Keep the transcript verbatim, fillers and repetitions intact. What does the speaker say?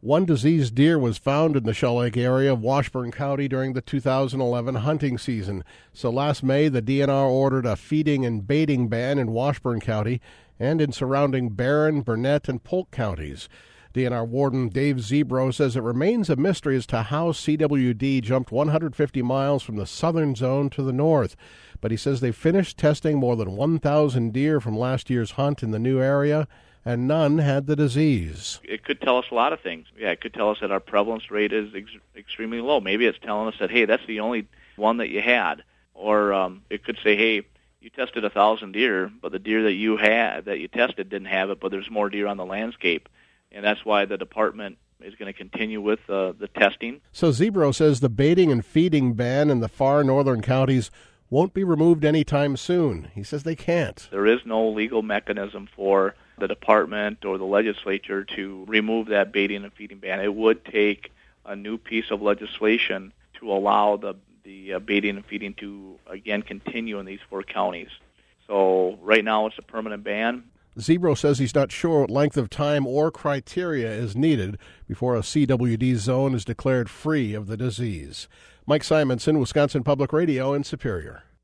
One diseased deer was found in the Shell Lake area of Washburn County during the two thousand eleven hunting season. So last May, the D N R ordered a feeding and baiting ban in Washburn County and in surrounding Barron, Burnett, and Polk counties. D N R Warden Dave Zebro says it remains a mystery as to how C W D jumped one hundred fifty miles from the southern zone to the north. But he says they finished testing more than one thousand deer from last year's hunt in the new area, and none had the disease. It could tell us a lot of things. Yeah, it could tell us that our prevalence rate is ex- extremely low. Maybe it's telling us that, hey, that's the only one that you had. Or um, it could say, hey, you tested one thousand deer, but the deer that you had, that you tested didn't have it, but there's more deer on the landscape. And that's why the department is going to continue with uh, the testing. So Zebro says the baiting and feeding ban in the far northern counties won't be removed anytime soon. He says they can't. There is no legal mechanism for the department or the legislature to remove that baiting and feeding ban. It would take a new piece of legislation to allow the, the uh, baiting and feeding to, again, continue in these four counties. So right now it's a permanent ban. Zebro says he's not sure what length of time or criteria is needed before a C W D zone is declared free of the disease. Mike Simonson, Wisconsin Public Radio in Superior.